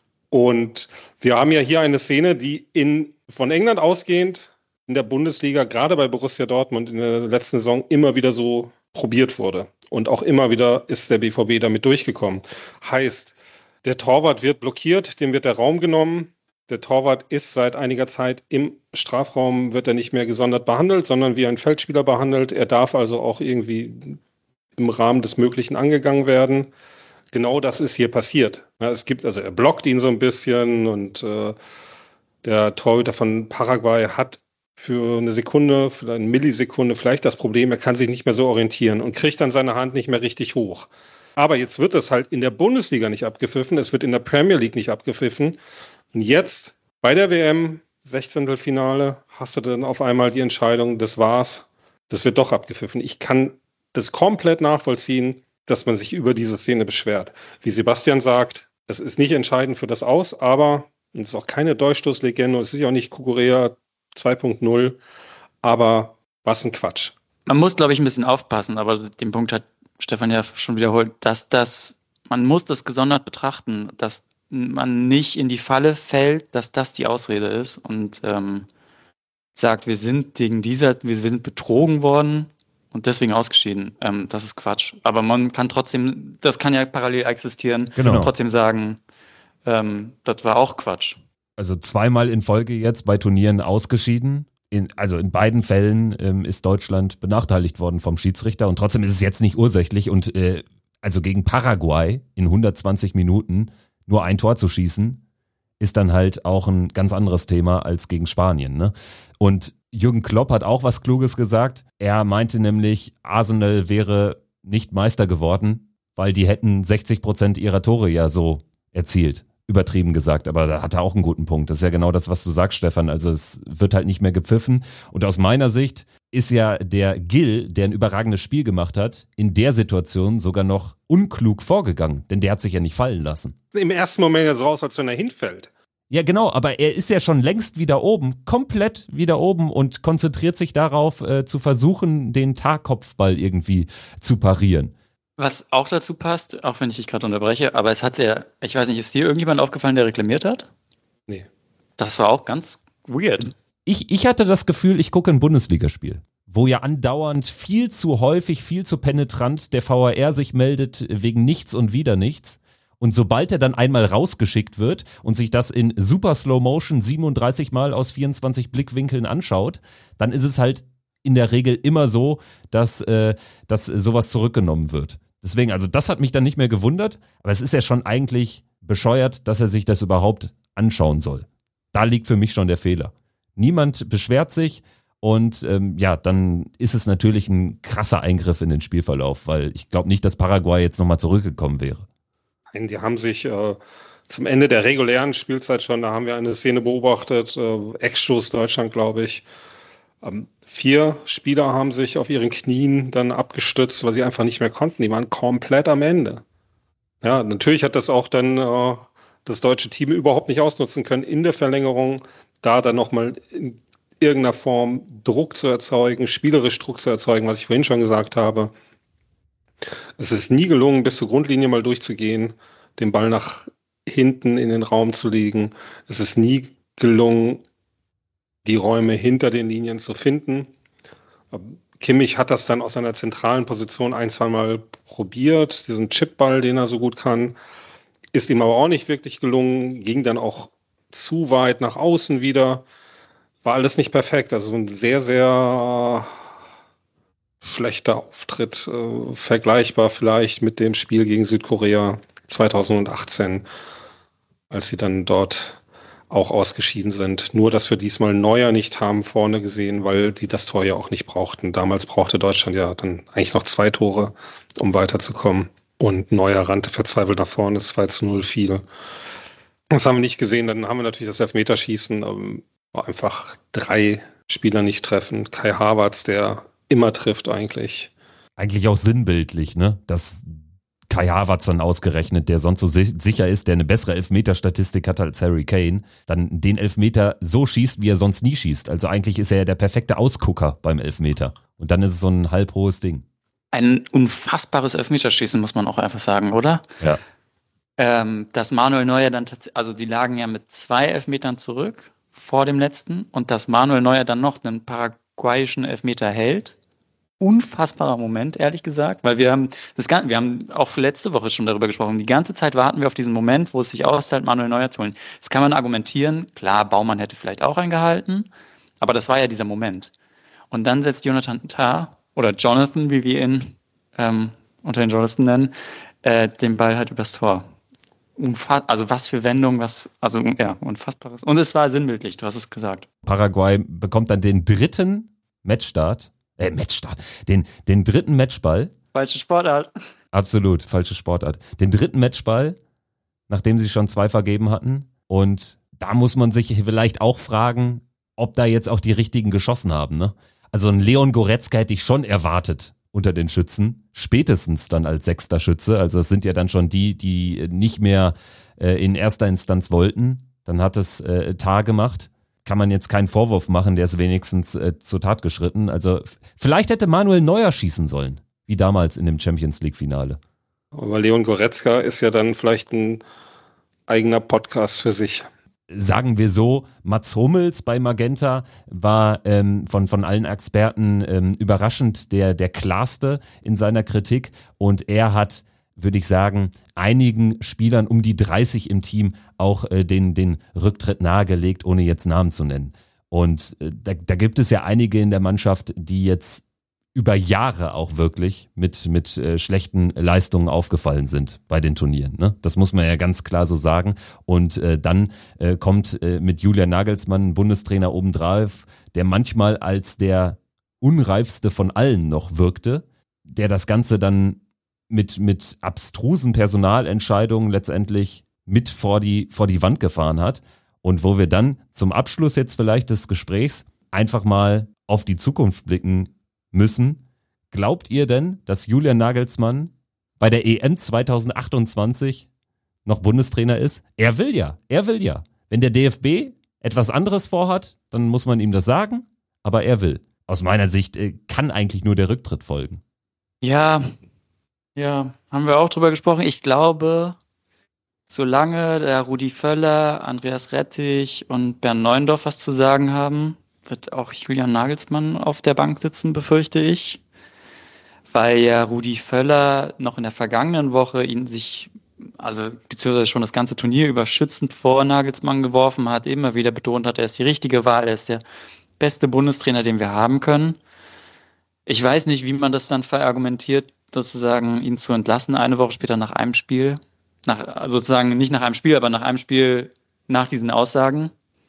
Und wir haben ja hier eine Szene, die in, von England ausgehend in der Bundesliga, gerade bei Borussia Dortmund in der letzten Saison, immer wieder so probiert wurde. Und auch immer wieder ist der B V B damit durchgekommen. Heißt, der Torwart wird blockiert, dem wird der Raum genommen. Der Torwart ist seit einiger Zeit im Strafraum, wird er nicht mehr gesondert behandelt, sondern wie ein Feldspieler behandelt. Er darf also auch irgendwie im Rahmen des Möglichen angegangen werden. Genau das ist hier passiert. Ja, es gibt, also er blockt ihn so ein bisschen und äh, der Torhüter von Paraguay hat für eine Sekunde, für eine Millisekunde vielleicht das Problem, er kann sich nicht mehr so orientieren und kriegt dann seine Hand nicht mehr richtig hoch. Aber jetzt wird es halt in der Bundesliga nicht abgepfiffen, es wird in der Premier League nicht abgepfiffen. Und jetzt bei der W M, Sechzehntelfinale, hast du dann auf einmal die Entscheidung, das war's, das wird doch abgepfiffen. Ich kann das komplett nachvollziehen, dass man sich über diese Szene beschwert. Wie Sebastian sagt, es ist nicht entscheidend für das Aus, aber es ist auch keine Durchstoßlegende, es ist ja auch nicht Kukurea zwei Punkt null, aber was ein Quatsch. Man muss, glaube ich, ein bisschen aufpassen, aber den Punkt hat Stefan ja schon wiederholt, dass das, man muss das gesondert betrachten, dass man nicht in die Falle fällt, dass das die Ausrede ist und ähm, sagt, wir sind gegen dieser, wir sind betrogen worden und deswegen ausgeschieden. Ähm, das ist Quatsch. Aber man kann trotzdem, das kann ja parallel existieren, genau. Und trotzdem sagen, ähm, das war auch Quatsch. Also zweimal in Folge jetzt bei Turnieren ausgeschieden. In, also in beiden Fällen ähm, ist Deutschland benachteiligt worden vom Schiedsrichter und trotzdem ist es jetzt nicht ursächlich. Und äh, also gegen Paraguay in hundertzwanzig Minuten nur ein Tor zu schießen, ist dann halt auch ein ganz anderes Thema als gegen Spanien. Ne? Und Jürgen Klopp hat auch was Kluges gesagt. Er meinte nämlich, Arsenal wäre nicht Meister geworden, weil die hätten sechzig Prozent ihrer Tore ja so erzielt. Übertrieben gesagt, aber da hat er auch einen guten Punkt. Das ist ja genau das, was du sagst, Stefan. Also es wird halt nicht mehr gepfiffen. Und aus meiner Sicht ist ja der Gil, der ein überragendes Spiel gemacht hat, in der Situation sogar noch unklug vorgegangen. Denn der hat sich ja nicht fallen lassen. Im ersten Moment ja so aus, als wenn er hinfällt. Ja, genau, aber er ist ja schon längst wieder oben, komplett wieder oben und konzentriert sich darauf, äh, zu versuchen, den Tagkopfball irgendwie zu parieren. Was auch dazu passt, auch wenn ich dich gerade unterbreche, aber es hat sehr, ich weiß nicht, ist dir irgendjemand aufgefallen, der reklamiert hat? Nee. Das war auch ganz weird. Ich, ich hatte das Gefühl, ich gucke ein Bundesligaspiel, wo ja andauernd viel zu häufig, viel zu penetrant der V A R sich meldet wegen nichts und wieder nichts. Und sobald er dann einmal rausgeschickt wird und sich das in super Slow Motion siebenunddreißig Mal aus vierundzwanzig Blickwinkeln anschaut, dann ist es halt in der Regel immer so, dass, äh, dass sowas zurückgenommen wird. Deswegen, also das hat mich dann nicht mehr gewundert, aber es ist ja schon eigentlich bescheuert, dass er sich das überhaupt anschauen soll. Da liegt für mich schon der Fehler. Niemand beschwert sich und ähm, ja, dann ist es natürlich ein krasser Eingriff in den Spielverlauf, weil ich glaube nicht, dass Paraguay jetzt nochmal zurückgekommen wäre. Nein, die haben sich äh, zum Ende der regulären Spielzeit schon, da haben wir eine Szene beobachtet, äh, Eckstoß Deutschland, glaube ich. Ähm, vier Spieler haben sich auf ihren Knien dann abgestützt, weil sie einfach nicht mehr konnten. Die waren komplett am Ende. Ja, natürlich hat das auch dann äh, das deutsche Team überhaupt nicht ausnutzen können in der Verlängerung, da dann nochmal in irgendeiner Form Druck zu erzeugen, spielerisch Druck zu erzeugen, was ich vorhin schon gesagt habe. Es ist nie gelungen, bis zur Grundlinie mal durchzugehen, den Ball nach hinten in den Raum zu legen. Es ist nie gelungen, die Räume hinter den Linien zu finden. Kimmich hat das dann aus seiner zentralen Position ein, zwei Mal probiert, diesen Chipball, den er so gut kann. Ist ihm aber auch nicht wirklich gelungen, ging dann auch zu weit nach außen wieder. War alles nicht perfekt, also ein sehr, sehr schlechter Auftritt, äh, vergleichbar vielleicht mit dem Spiel gegen Südkorea zweitausendachtzehn, als sie dann dort auch ausgeschieden sind. Nur, dass wir diesmal Neuer nicht haben vorne gesehen, weil die das Tor ja auch nicht brauchten. Damals brauchte Deutschland ja dann eigentlich noch zwei Tore, um weiterzukommen. Und Neuer rannte verzweifelt nach vorne, zwei zu null fiel. Das haben wir nicht gesehen. Dann haben wir natürlich das Elfmeterschießen, ähm, einfach drei Spieler nicht treffen. Kai Havertz, der immer trifft eigentlich. Eigentlich auch sinnbildlich, ne? Dass Kai Havertz dann ausgerechnet, der sonst so si- sicher ist, der eine bessere Elfmeterstatistik hat als Harry Kane, dann den Elfmeter so schießt, wie er sonst nie schießt. Also eigentlich ist er ja der perfekte Ausgucker beim Elfmeter. Und dann ist es so ein halbhohes Ding. Ein unfassbares Elfmeterschießen, muss man auch einfach sagen, oder? Ja. Ähm, dass Manuel Neuer dann tatsächlich, also die lagen ja mit zwei Elfmetern zurück vor dem letzten und dass Manuel Neuer dann noch einen paraguayischen Elfmeter hält. Unfassbarer Moment, ehrlich gesagt, weil wir haben das Ganze, wir haben auch letzte Woche schon darüber gesprochen. Die ganze Zeit warten wir auf diesen Moment, wo es sich auszahlt, Manuel Neuer zu holen. Das kann man argumentieren. Klar, Baumann hätte vielleicht auch eingehalten, aber das war ja dieser Moment. Und dann setzt Jonathan Tah oder Jonathan, wie wir ihn ähm, unter den Journalisten nennen, äh, den Ball halt übers Tor. Unfass- also was für Wendung, was, also ja, unfassbares. Und es war sinnbildlich, du hast es gesagt. Paraguay bekommt dann den dritten Matchstart, äh, Matchstart, den, den dritten Matchball. Falsche Sportart. Absolut, falsche Sportart. Den dritten Matchball, nachdem sie schon zwei vergeben hatten. Und da muss man sich vielleicht auch fragen, ob da jetzt auch die richtigen geschossen haben, ne? Also ein Leon Goretzka hätte ich schon erwartet unter den Schützen, spätestens dann als sechster Schütze. Also es sind ja dann schon die, die nicht mehr äh, in erster Instanz wollten. Dann hat es äh, Tah gemacht. Kann man jetzt keinen Vorwurf machen, der ist wenigstens äh, zur Tat geschritten. Also f- vielleicht hätte Manuel Neuer schießen sollen, wie damals in dem Champions League Finale. Aber Leon Goretzka ist ja dann vielleicht ein eigener Podcast für sich. Sagen wir so, Mats Hummels bei Magenta war ähm, von, von allen Experten ähm, überraschend der, der klarste in seiner Kritik und er hat, würde ich sagen, einigen Spielern um die dreißig im Team auch äh, den, den Rücktritt nahegelegt, ohne jetzt Namen zu nennen. Und äh, da, da gibt es ja einige in der Mannschaft, die jetzt über Jahre auch wirklich mit, mit äh, schlechten Leistungen aufgefallen sind bei den Turnieren. Ne? Das muss man ja ganz klar so sagen. Und äh, dann äh, kommt äh, mit Julian Nagelsmann ein Bundestrainer obendrauf, der manchmal als der unreifste von allen noch wirkte, der das Ganze dann mit, mit abstrusen Personalentscheidungen letztendlich mit vor die, vor die Wand gefahren hat. Und wo wir dann zum Abschluss jetzt vielleicht des Gesprächs einfach mal auf die Zukunft blicken müssen. Glaubt ihr denn, dass Julian Nagelsmann bei der E M zwanzig achtundzwanzig noch Bundestrainer ist? Er will ja, er will ja. Wenn der D F B etwas anderes vorhat, dann muss man ihm das sagen, aber er will. Aus meiner Sicht äh, kann eigentlich nur der Rücktritt folgen. Ja, ja, haben wir auch drüber gesprochen. Ich glaube, solange der Rudi Völler, Andreas Rettich und Bernd Neuendorf was zu sagen haben, wird auch Julian Nagelsmann auf der Bank sitzen, befürchte ich. Weil ja Rudi Völler noch in der vergangenen Woche ihn sich, also beziehungsweise schon das ganze Turnier über schützend vor Nagelsmann geworfen hat, immer wieder betont hat, er ist die richtige Wahl, er ist der beste Bundestrainer, den wir haben können. Ich weiß nicht, wie man das dann verargumentiert, sozusagen ihn zu entlassen, eine Woche später nach einem Spiel. Nach, also sozusagen nicht nach einem Spiel, aber nach einem Spiel nach diesen Aussagen.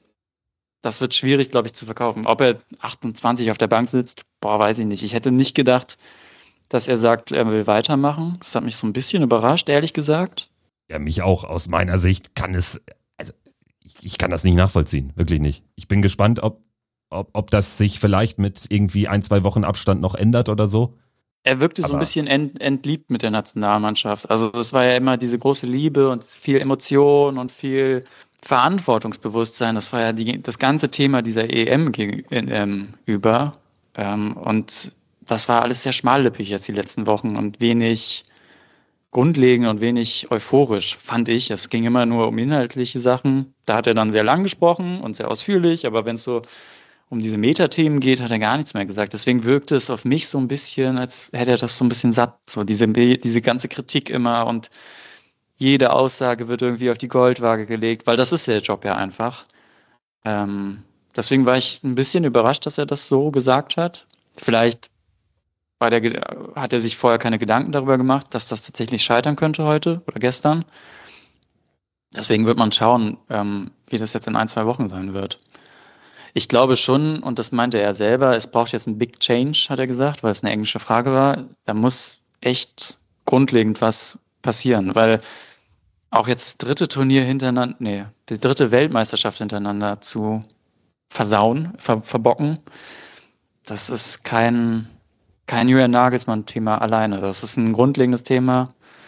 Das wird schwierig, glaube ich, zu verkaufen. Ob er achtundzwanzig auf der Bank sitzt, boah, weiß ich nicht. Ich hätte nicht gedacht, dass er sagt, er will weitermachen. Das hat mich so ein bisschen überrascht, ehrlich gesagt. Ja, mich auch. Aus meiner Sicht kann es, also ich, ich kann das nicht nachvollziehen, wirklich nicht. Ich bin gespannt, ob, ob, ob das sich vielleicht mit irgendwie ein, zwei Wochen Abstand noch ändert oder so. Er wirkte so Aber ein bisschen ent, entliebt mit der Nationalmannschaft. Also es war ja immer diese große Liebe und viel Emotion und viel Verantwortungsbewusstsein. Das war ja die, das ganze Thema dieser E M gegenüber. Ähm, und das war alles sehr schmallippig jetzt die letzten Wochen und wenig grundlegend und wenig euphorisch, fand ich. Es ging immer nur um inhaltliche Sachen. Da hat er dann sehr lang gesprochen und sehr ausführlich, aber wenn es so um diese Metathemen geht, hat er gar nichts mehr gesagt. Deswegen wirkte es auf mich so ein bisschen, als hätte er das so ein bisschen satt. So diese, diese ganze Kritik immer und jede Aussage wird irgendwie auf die Goldwaage gelegt, weil das ist der Job ja einfach. Ähm, deswegen war ich ein bisschen überrascht, dass er das so gesagt hat. Vielleicht war der, hat er sich vorher keine Gedanken darüber gemacht, dass das tatsächlich scheitern könnte heute oder gestern. Deswegen wird man schauen, ähm, wie das jetzt in ein, zwei Wochen sein wird. Ich glaube schon, und das meinte er selber, es braucht jetzt einen Big Change, hat er gesagt, weil es eine englische Frage war. Da muss echt grundlegend was passieren, weil auch jetzt das dritte Turnier hintereinander, nee, die dritte Weltmeisterschaft hintereinander zu versauen, ver, verbocken, das ist kein, kein Julian Nagelsmann-Thema alleine. Das ist ein grundlegendes Thema,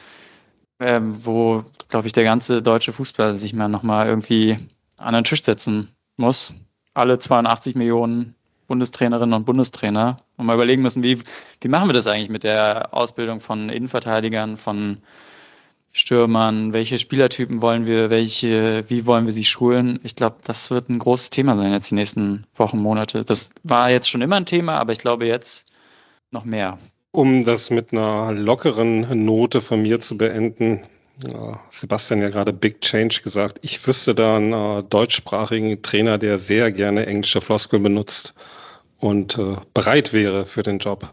ähm, wo, glaube ich, der ganze deutsche Fußball sich mal nochmal irgendwie an den Tisch setzen muss. Alle zweiundachtzig Millionen Bundestrainerinnen und Bundestrainer und mal überlegen müssen, wie, wie machen wir das eigentlich mit der Ausbildung von Innenverteidigern, von Stürmern, welche Spielertypen wollen wir, welche, wie wollen wir sie schulen? Ich glaube, das wird ein großes Thema sein jetzt die nächsten Wochen, Monate. Das war jetzt schon immer ein Thema, aber ich glaube jetzt noch mehr. Um das mit einer lockeren Note von mir zu beenden, ja, Sebastian ja gerade Big Change gesagt, ich wüsste da einen äh, deutschsprachigen Trainer, der sehr gerne englische Floskeln benutzt und äh, bereit wäre für den Job.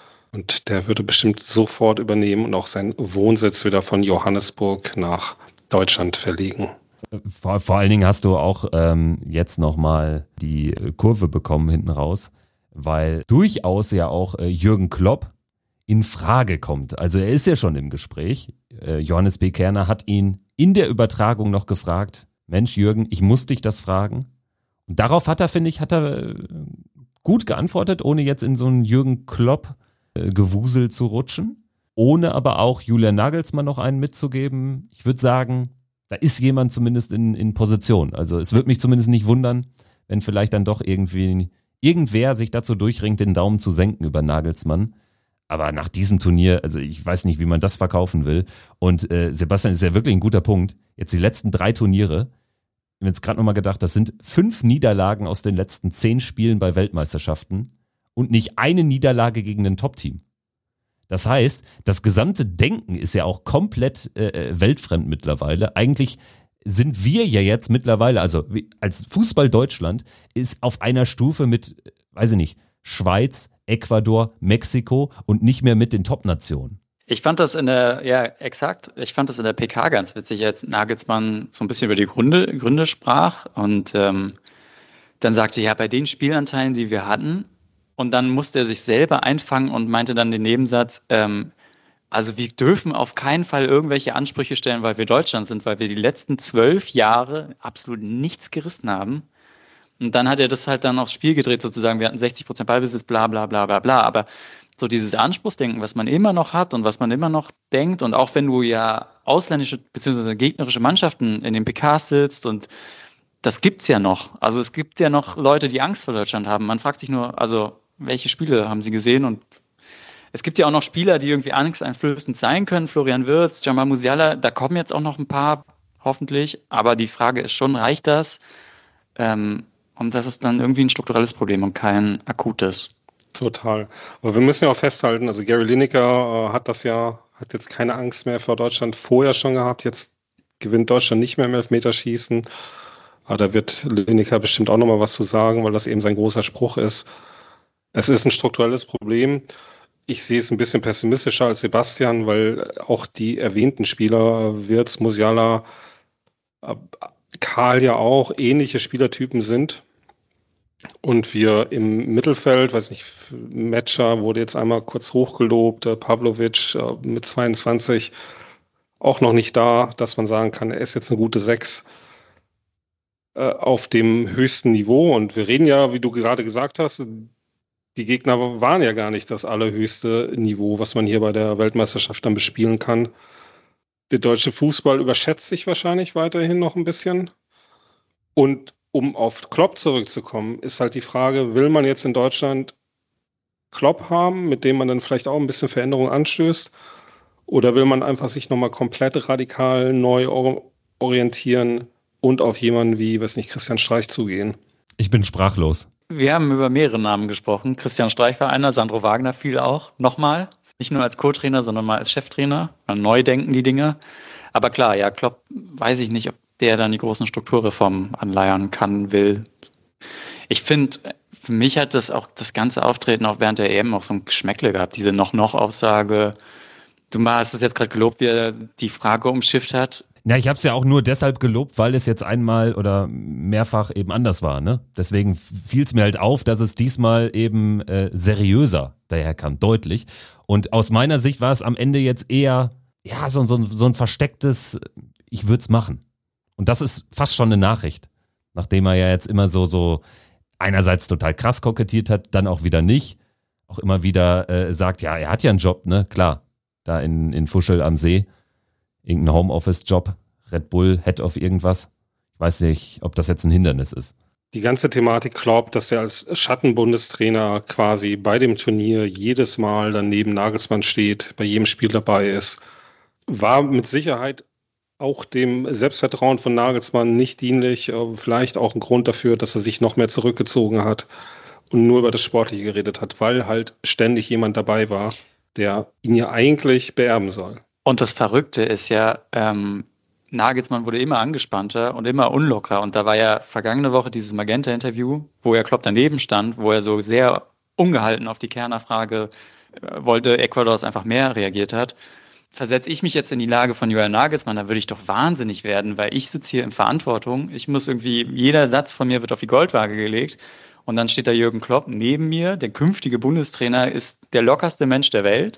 Und der würde bestimmt sofort übernehmen und auch seinen Wohnsitz wieder von Johannesburg nach Deutschland verlegen. Vor, vor allen Dingen hast du auch ähm, jetzt nochmal die Kurve bekommen hinten raus, weil durchaus ja auch äh, Jürgen Klopp in Frage kommt. Also er ist ja schon im Gespräch. Äh, Johannes B. Kerner hat ihn in der Übertragung noch gefragt, Mensch Jürgen, ich muss dich das fragen. Und darauf hat er, finde ich, hat er äh, gut geantwortet, ohne jetzt in so einen Jürgen Klopp Gewusel zu rutschen, ohne aber auch Julian Nagelsmann noch einen mitzugeben. Ich würde sagen, da ist jemand zumindest in, in Position. Also es würde mich zumindest nicht wundern, wenn vielleicht dann doch irgendwie irgendwer sich dazu durchringt, den Daumen zu senken über Nagelsmann. Aber nach diesem Turnier, also ich weiß nicht, wie man das verkaufen will. Und äh, Sebastian, ist ja wirklich ein guter Punkt. Jetzt die letzten drei Turniere, ich habe jetzt gerade nochmal gedacht, das sind fünf Niederlagen aus den letzten zehn Spielen bei Weltmeisterschaften. Und nicht eine Niederlage gegen ein Top-Team. Das heißt, das gesamte Denken ist ja auch komplett äh, weltfremd mittlerweile. Eigentlich sind wir ja jetzt mittlerweile, also als Fußball Deutschland ist auf einer Stufe mit, weiß ich nicht, Schweiz, Ecuador, Mexiko und nicht mehr mit den Top-Nationen. Ich fand das in der, ja, exakt, ich fand das in der P K ganz witzig, als Nagelsmann so ein bisschen über die Gründe, Gründe sprach und ähm, dann sagte, ja, bei den Spielanteilen, die wir hatten, und dann musste er sich selber einfangen und meinte dann den Nebensatz, ähm, also wir dürfen auf keinen Fall irgendwelche Ansprüche stellen, weil wir Deutschland sind, weil wir die letzten zwölf Jahre absolut nichts gerissen haben. Und dann hat er das halt dann aufs Spiel gedreht sozusagen, wir hatten sechzig Prozent Ballbesitz, bla bla bla bla bla, aber so dieses Anspruchsdenken, was man immer noch hat und was man immer noch denkt und auch wenn du ja ausländische bzw. gegnerische Mannschaften in den P Ks sitzt und das gibt's ja noch. Also es gibt ja noch Leute, die Angst vor Deutschland haben. Man fragt sich nur, also welche Spiele haben sie gesehen? Und es gibt ja auch noch Spieler, die irgendwie angsteinflößend sein können. Florian Wirtz, Jamal Musiala, da kommen jetzt auch noch ein paar, hoffentlich. Aber die Frage ist schon, reicht das? Ähm, und das ist dann irgendwie ein strukturelles Problem und kein akutes. Total. Aber wir müssen ja auch festhalten, also Gary Lineker äh, hat das ja, hat jetzt keine Angst mehr vor Deutschland vorher schon gehabt. Jetzt gewinnt Deutschland nicht mehr im Elfmeterschießen. Aber da wird Lineker bestimmt auch nochmal was zu sagen, weil das eben sein großer Spruch ist. Es ist ein strukturelles Problem. Ich sehe es ein bisschen pessimistischer als Sebastian, weil auch die erwähnten Spieler, Wirtz, Musiala, Karl ja auch ähnliche Spielertypen sind. Und wir im Mittelfeld, weiß nicht, Metscher wurde jetzt einmal kurz hochgelobt, Pavlovic mit zweiundzwanzig auch noch nicht da, dass man sagen kann, er ist jetzt eine gute Sechs auf dem höchsten Niveau. Und wir reden ja, wie du gerade gesagt hast, die Gegner waren ja gar nicht das allerhöchste Niveau, was man hier bei der Weltmeisterschaft dann bespielen kann. Der deutsche Fußball überschätzt sich wahrscheinlich weiterhin noch ein bisschen. Und um auf Klopp zurückzukommen, ist halt die Frage, will man jetzt in Deutschland Klopp haben, mit dem man dann vielleicht auch ein bisschen Veränderung anstößt? Oder will man einfach sich nochmal komplett radikal neu orientieren und auf jemanden wie, weiß nicht, Christian Streich zugehen? Ich bin sprachlos. Wir haben über mehrere Namen gesprochen. Christian Streich war einer, Sandro Wagner fiel auch nochmal. Nicht nur als Co-Trainer, sondern mal als Cheftrainer. Mal neu denken die Dinge. Aber klar, ja, Klopp, weiß ich nicht, ob der dann die großen Strukturreformen anleiern kann, will. Ich finde, für mich hat das auch das ganze Auftreten auch während der E M auch so ein Geschmäckle gehabt. Diese Noch-Noch-Aussage. Du hast es jetzt gerade gelobt, wie er die Frage umschifft hat. Na, ich habe es ja auch nur deshalb gelobt, weil es jetzt einmal oder mehrfach eben anders war, ne? Deswegen fiel es mir halt auf, dass es diesmal eben äh, seriöser daherkam, deutlich. Und aus meiner Sicht war es am Ende jetzt eher ja so, so, so ein verstecktes ich würde es machen. Und das ist fast schon eine Nachricht, nachdem er ja jetzt immer so, so einerseits total krass kokettiert hat, dann auch wieder nicht, auch immer wieder äh, sagt, ja, er hat ja einen Job, ne, klar, da in, in Fuschel am See, irgendein Homeoffice-Job, Red Bull, Head of irgendwas. Ich weiß nicht, ob das jetzt ein Hindernis ist. Die ganze Thematik glaubt, dass er als Schattenbundestrainer quasi bei dem Turnier jedes Mal dann neben Nagelsmann steht, bei jedem Spiel dabei ist, war mit Sicherheit auch dem Selbstvertrauen von Nagelsmann nicht dienlich. Vielleicht auch ein Grund dafür, dass er sich noch mehr zurückgezogen hat und nur über das Sportliche geredet hat, weil halt ständig jemand dabei war, der ihn ja eigentlich beerben soll. Und das Verrückte ist ja, ähm, Nagelsmann wurde immer angespannter und immer unlockerer. Und da war ja vergangene Woche dieses Magenta-Interview, wo ja Klopp daneben stand, wo er so sehr ungehalten auf die Kernerfrage, äh, wollte Ecuadors einfach mehr, reagiert hat. Versetze ich mich jetzt in die Lage von Julian Nagelsmann, da würde ich doch wahnsinnig werden, weil ich sitze hier in Verantwortung. Ich muss irgendwie, jeder Satz von mir wird auf die Goldwaage gelegt. Und dann steht da Jürgen Klopp neben mir, der künftige Bundestrainer ist der lockerste Mensch der Welt.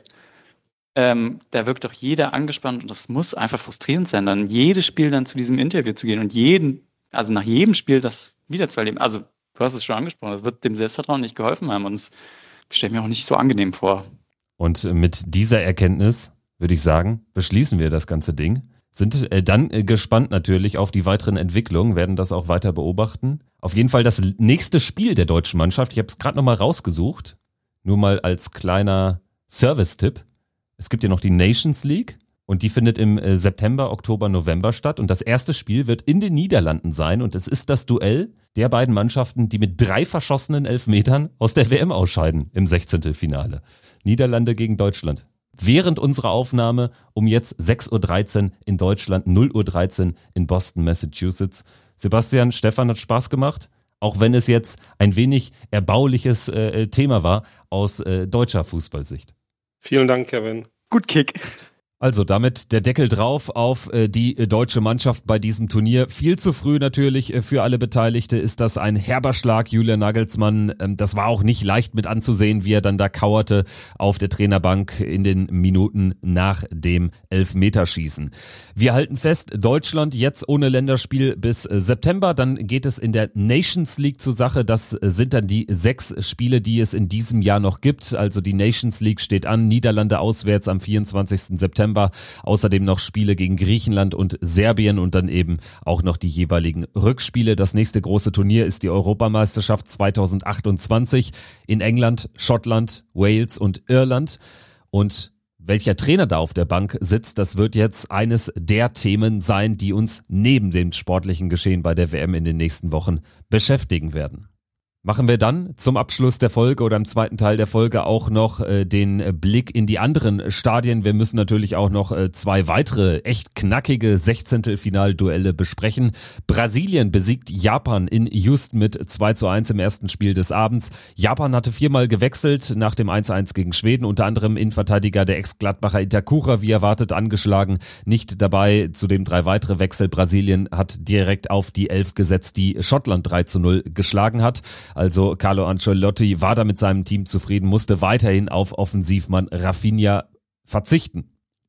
Ähm, da wirkt doch jeder angespannt und das muss einfach frustrierend sein, dann jedes Spiel dann zu diesem Interview zu gehen und jeden, also nach jedem Spiel das wieder zu erleben. Also du hast es schon angesprochen, das wird dem Selbstvertrauen nicht geholfen haben und es stellt mir auch nicht so angenehm vor. Und mit dieser Erkenntnis, würde ich sagen, beschließen wir das ganze Ding. Sind äh, dann äh, gespannt natürlich auf die weiteren Entwicklungen, werden das auch weiter beobachten. Auf jeden Fall das nächste Spiel der deutschen Mannschaft, ich habe es gerade nochmal rausgesucht, nur mal als kleiner Service-Tipp. Es gibt ja noch die Nations League und die findet im äh, September, Oktober, November statt und das erste Spiel wird in den Niederlanden sein und es ist das Duell der beiden Mannschaften, die mit drei verschossenen Elfmetern aus der W M ausscheiden im Sechzehntelfinale. Niederlande gegen Deutschland. Während unserer Aufnahme um jetzt sechs Uhr dreizehn in Deutschland, null Uhr dreizehn in Boston, Massachusetts. Sebastian, Stefan, hat Spaß gemacht, auch wenn es jetzt ein wenig erbauliches äh, Thema war aus äh, deutscher Fußballsicht. Vielen Dank, Kevin. Gut Kick. Also damit der Deckel drauf auf äh, die äh, deutsche Mannschaft bei diesem Turnier. Viel zu früh natürlich äh, für alle Beteiligte ist das ein herber Schlag. Julian Nagelsmann, ähm, das war auch nicht leicht mit anzusehen, wie er dann da kauerte auf der Trainerbank in den Minuten nach dem Elfmeterschießen. Wir halten fest, Deutschland jetzt ohne Länderspiel bis äh, September. Dann geht es in der Nations League zur Sache. Das äh, sind dann die sechs Spiele, die es in diesem Jahr noch gibt. Also die Nations League steht an. Niederlande auswärts am vierundzwanzigsten September. Außerdem noch Spiele gegen Griechenland und Serbien und dann eben auch noch die jeweiligen Rückspiele. Das nächste große Turnier ist die Europameisterschaft zweitausendachtundzwanzig in England, Schottland, Wales und Irland. Und welcher Trainer da auf der Bank sitzt, das wird jetzt eines der Themen sein, die uns neben dem sportlichen Geschehen bei der W M in den nächsten Wochen beschäftigen werden. Machen wir dann zum Abschluss der Folge oder im zweiten Teil der Folge auch noch äh, den Blick in die anderen Stadien. Wir müssen natürlich auch noch äh, zwei weitere echt knackige Sechzehntelfinalduelle besprechen. Brasilien besiegt Japan in Houston mit zwei zu eins im ersten Spiel des Abends. Japan hatte viermal gewechselt nach dem eins zu eins gegen Schweden, unter anderem Innenverteidiger der Ex-Gladbacher Itakura, wie erwartet angeschlagen, nicht dabei, zudem drei weitere Wechsel. Brasilien hat direkt auf die Elf gesetzt, die Schottland drei zu null geschlagen hat. Also Carlo Ancelotti war da mit seinem Team zufrieden, musste weiterhin auf Offensivmann Rafinha verzichten.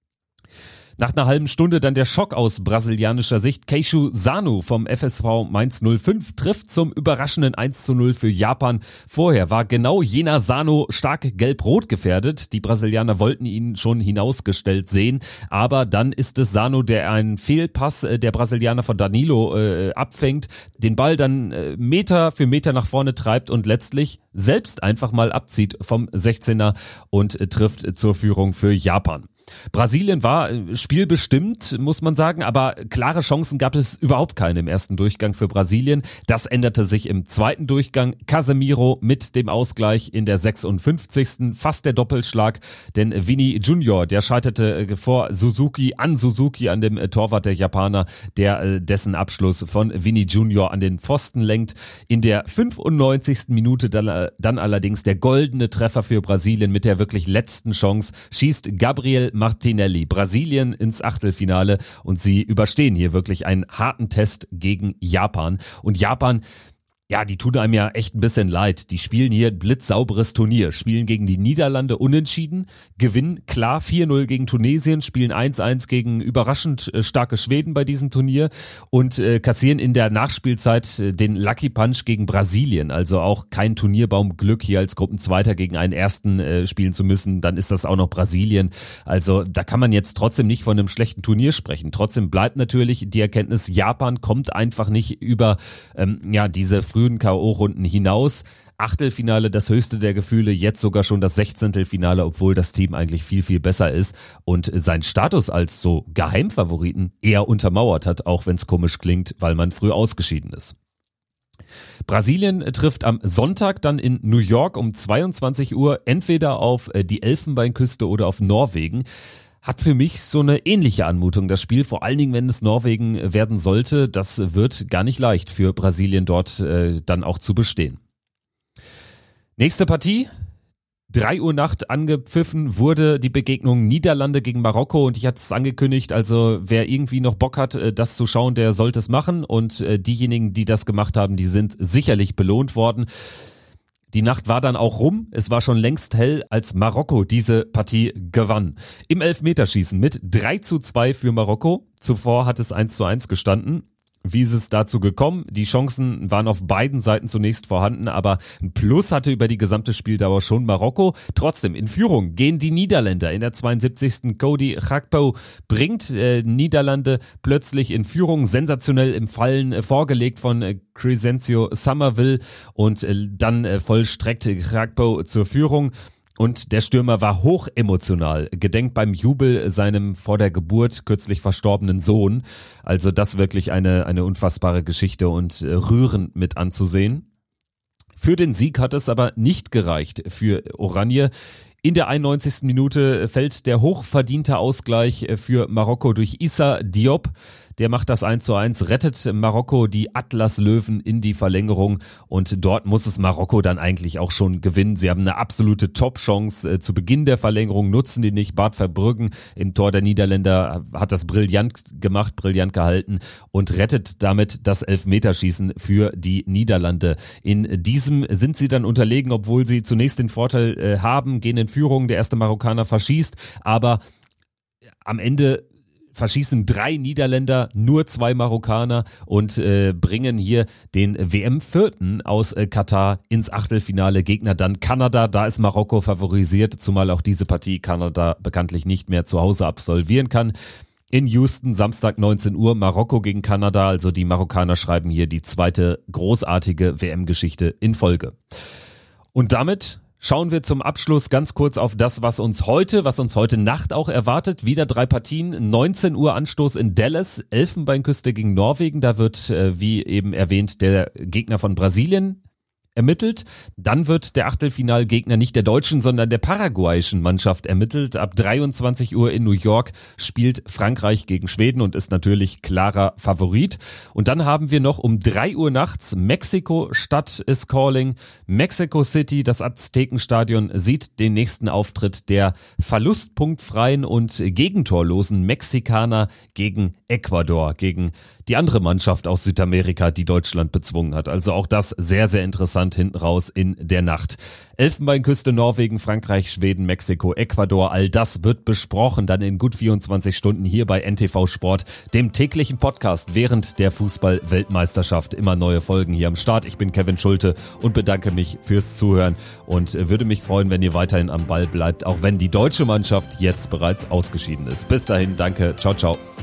Nach einer halben Stunde dann der Schock aus brasilianischer Sicht. Keishu Sano vom F S V Mainz null fünf trifft zum überraschenden eins zu null für Japan. Vorher war genau jener Sano stark gelb-rot gefährdet. Die Brasilianer wollten ihn schon hinausgestellt sehen. Aber dann ist es Sano, der einen Fehlpass der Brasilianer von Danilo äh, abfängt, den Ball dann äh, Meter für Meter nach vorne treibt und letztlich selbst einfach mal abzieht vom sechzehner und äh, trifft zur Führung für Japan. Brasilien war spielbestimmt, muss man sagen, aber klare Chancen gab es überhaupt keine im ersten Durchgang für Brasilien. Das änderte sich im zweiten Durchgang. Casemiro mit dem Ausgleich in der sechsundfünfzigsten Fast der Doppelschlag, denn Vini Junior, der scheiterte vor Suzuki, an Suzuki, an dem Torwart der Japaner, der dessen Abschluss von Vini Junior an den Pfosten lenkt. In der fünfundneunzigsten Minute dann, dann allerdings der goldene Treffer für Brasilien mit der wirklich letzten Chance, schießt Gabriel Martinelli Brasilien ins Achtelfinale und sie überstehen hier wirklich einen harten Test gegen Japan. Und Japan, Ja, die tun einem ja echt ein bisschen leid. Die spielen hier ein blitzsauberes Turnier, spielen gegen die Niederlande unentschieden, gewinnen klar vier null gegen Tunesien, spielen eins eins gegen überraschend äh, starke Schweden bei diesem Turnier und äh, kassieren in der Nachspielzeit äh, den Lucky Punch gegen Brasilien. Also auch kein Turnierbaumglück, hier als Gruppenzweiter gegen einen Ersten äh, spielen zu müssen. Dann ist das auch noch Brasilien. Also da kann man jetzt trotzdem nicht von einem schlechten Turnier sprechen. Trotzdem bleibt natürlich die Erkenntnis, Japan kommt einfach nicht über ähm, ja diese frühen K O-Runden hinaus. Achtelfinale das höchste der Gefühle, jetzt sogar schon das Sechzehntelfinale, obwohl das Team eigentlich viel, viel besser ist und seinen Status als so Geheimfavoriten eher untermauert hat, auch wenn es komisch klingt, weil man früh ausgeschieden ist. Brasilien trifft am Sonntag dann in New York um zweiundzwanzig Uhr entweder auf die Elfenbeinküste oder auf Norwegen. Hat für mich so eine ähnliche Anmutung, das Spiel, vor allen Dingen, wenn es Norwegen werden sollte. Das wird gar nicht leicht für Brasilien dort äh, dann auch zu bestehen. Nächste Partie. drei Uhr Nacht angepfiffen wurde die Begegnung Niederlande gegen Marokko und ich hatte es angekündigt, also wer irgendwie noch Bock hat, das zu schauen, der sollte es machen und äh, diejenigen, die das gemacht haben, die sind sicherlich belohnt worden. Die Nacht war dann auch rum, es war schon längst hell, als Marokko diese Partie gewann. Im Elfmeterschießen mit drei zu zwei für Marokko, zuvor hat es eins zu eins gestanden. Wie ist es dazu gekommen? Die Chancen waren auf beiden Seiten zunächst vorhanden, aber ein Plus hatte über die gesamte Spieldauer schon Marokko. Trotzdem in Führung gehen die Niederländer. In der zweiundsiebzigsten Cody Gakpo bringt äh, Niederlande plötzlich in Führung, sensationell im Fallen äh, vorgelegt von äh, Crescencio Somerville und äh, dann äh, vollstreckt Gakpo zur Führung. Und der Stürmer war hoch emotional, gedenkt beim Jubel seinem vor der Geburt kürzlich verstorbenen Sohn. Also das wirklich eine, eine unfassbare Geschichte und äh, rührend mit anzusehen. Für den Sieg hat es aber nicht gereicht für Oranje. In der einundneunzigsten Minute fällt der hochverdiente Ausgleich für Marokko durch Issa Diop. Der macht das eins zu eins, rettet Marokko die Atlas-Löwen in die Verlängerung und dort muss es Marokko dann eigentlich auch schon gewinnen. Sie haben eine absolute Top-Chance zu Beginn der Verlängerung, nutzen die nicht. Bart Verbruggen im Tor der Niederländer hat das brillant gemacht, brillant gehalten und rettet damit das Elfmeterschießen für die Niederlande. In diesem sind sie dann unterlegen, obwohl sie zunächst den Vorteil äh, haben, gehen in Führung, der erste Marokkaner verschießt, aber am Ende verschießen drei Niederländer, nur zwei Marokkaner und äh, bringen hier den W M-Vierten aus äh, Katar ins Achtelfinale. Gegner dann Kanada, da ist Marokko favorisiert, zumal auch diese Partie Kanada bekanntlich nicht mehr zu Hause absolvieren kann. In Houston, Samstag neunzehn Uhr, Marokko gegen Kanada, also die Marokkaner schreiben hier die zweite großartige W M-Geschichte in Folge. Und damit schauen wir zum Abschluss ganz kurz auf das, was uns heute, was uns heute Nacht auch erwartet. Wieder drei Partien, neunzehn Uhr Anstoß in Dallas, Elfenbeinküste gegen Norwegen. Da wird, äh, wie eben erwähnt, der Gegner von Brasilien ermittelt. Dann wird der Achtelfinalgegner nicht der deutschen, sondern der paraguayischen Mannschaft ermittelt. Ab dreiundzwanzig Uhr in New York spielt Frankreich gegen Schweden und ist natürlich klarer Favorit. Und dann haben wir noch um drei Uhr nachts Mexiko-Stadt is calling. Mexico City, das Aztekenstadion, sieht den nächsten Auftritt der verlustpunktfreien und gegentorlosen Mexikaner gegen Ecuador, gegen die andere Mannschaft aus Südamerika, die Deutschland bezwungen hat. Also auch das sehr, sehr interessant hinten raus in der Nacht. Elfenbeinküste, Norwegen, Frankreich, Schweden, Mexiko, Ecuador, all das wird besprochen dann in gut vierundzwanzig Stunden hier bei N T V Sport, dem täglichen Podcast während der Fußball-Weltmeisterschaft. Immer neue Folgen hier am Start. Ich bin Kevin Schulte und bedanke mich fürs Zuhören und würde mich freuen, wenn ihr weiterhin am Ball bleibt, auch wenn die deutsche Mannschaft jetzt bereits ausgeschieden ist. Bis dahin, danke, ciao, ciao.